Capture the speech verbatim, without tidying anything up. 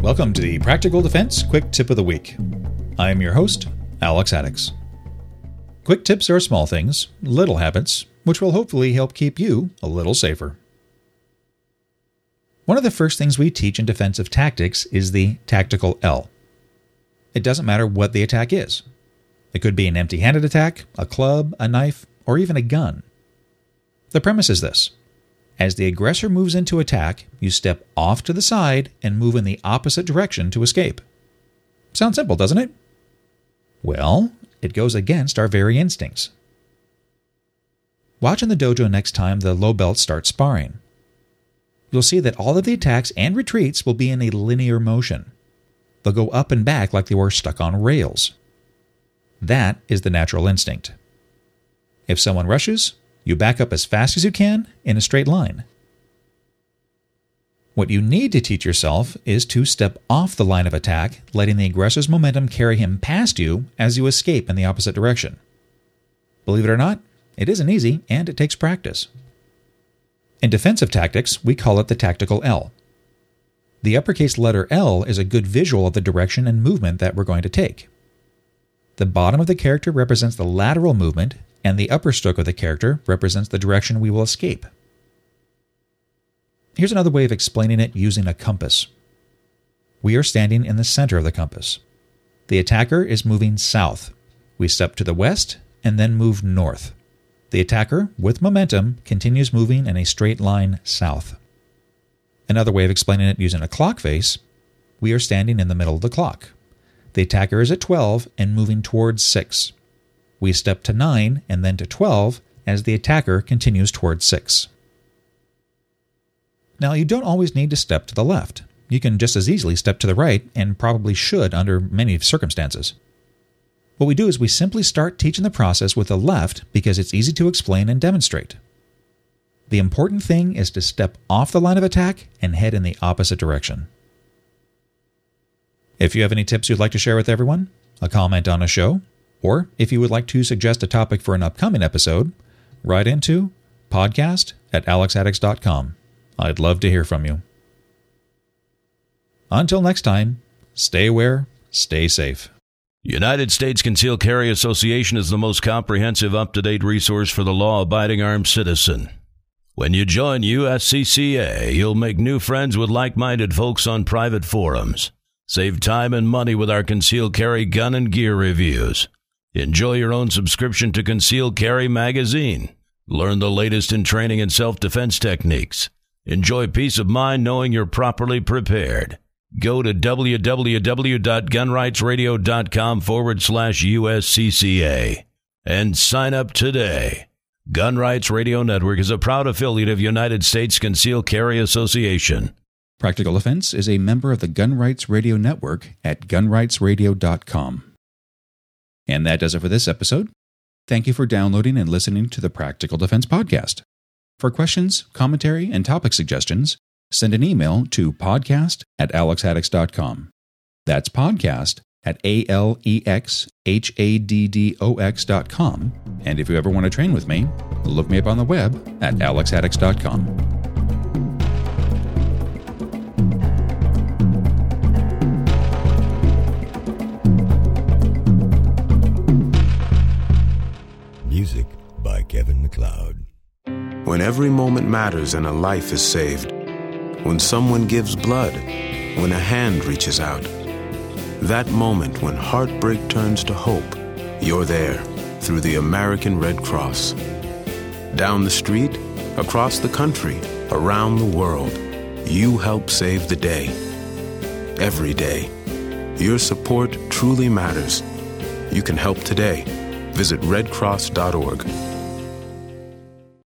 Welcome to the Practical Defense Quick Tip of the Week. I am your host, Alex Addix. Quick tips are small things, little habits, which will hopefully help keep you a little safer. One of the first things we teach in defensive tactics is the tactical L. It doesn't matter what the attack is. It could be an empty-handed attack, a club, a knife, or even a gun. The premise is this. As the aggressor moves into attack, you step off to the side and move in the opposite direction to escape. Sounds simple, doesn't it? Well, it goes against our very instincts. Watch in the dojo next time the low belts start sparring. You'll see that all of the attacks and retreats will be in a linear motion. They'll go up and back like they were stuck on rails. That is the natural instinct. If someone rushes, you back up as fast as you can in a straight line. What you need to teach yourself is to step off the line of attack, letting the aggressor's momentum carry him past you as you escape in the opposite direction. Believe it or not, it isn't easy and it takes practice. In defensive tactics, we call it the tactical L. The uppercase letter L is a good visual of the direction and movement that we're going to take. The bottom of the character represents the lateral movement, and the upper stroke of the character represents the direction we will escape. Here's another way of explaining it using a compass. We are standing in the center of the compass. The attacker is moving south. We step to the west and then move north. The attacker, with momentum, continues moving in a straight line south. Another way of explaining it using a clock face, we are standing in the middle of the clock. The attacker is at twelve and moving towards six. We step to nine and then to twelve as the attacker continues towards six. Now, you don't always need to step to the left. You can just as easily step to the right, and probably should under many circumstances. What we do is we simply start teaching the process with the left because it's easy to explain and demonstrate. The important thing is to step off the line of attack and head in the opposite direction. If you have any tips you'd like to share with everyone, a comment on a show, or if you would like to suggest a topic for an upcoming episode, write into podcast at alex addix dot com. I'd love to hear from you. Until next time, stay aware, stay safe. United States Concealed Carry Association is the most comprehensive, up-to-date resource for the law-abiding armed citizen. When you join U S C C A, you'll make new friends with like-minded folks on private forums. Save time and money with our concealed carry gun and gear reviews. Enjoy your own subscription to Concealed Carry Magazine. Learn the latest in training and self-defense techniques. Enjoy peace of mind knowing you're properly prepared. Go to www.gunrightsradio.com forward slash USCCA and sign up today. Gun Rights Radio Network is a proud affiliate of United States Concealed Carry Association. Practical Defense is a member of the Gun Rights Radio Network at gun rights radio dot com. And that does it for this episode. Thank you for downloading and listening to the Practical Defense Podcast. For questions, commentary, and topic suggestions, send an email to podcast at alex addix dot com. That's podcast at A L E X H A D D O X dot com. And if you ever want to train with me, look me up on the web at alex addix dot com. Music by Kevin MacLeod. When every moment matters and a life is saved. When someone gives blood. When a hand reaches out. That moment when heartbreak turns to hope. You're there through the American Red Cross. Down the street, across the country, around the world. You help save the day. Every day. Your support truly matters. You can help today. Visit red cross dot org.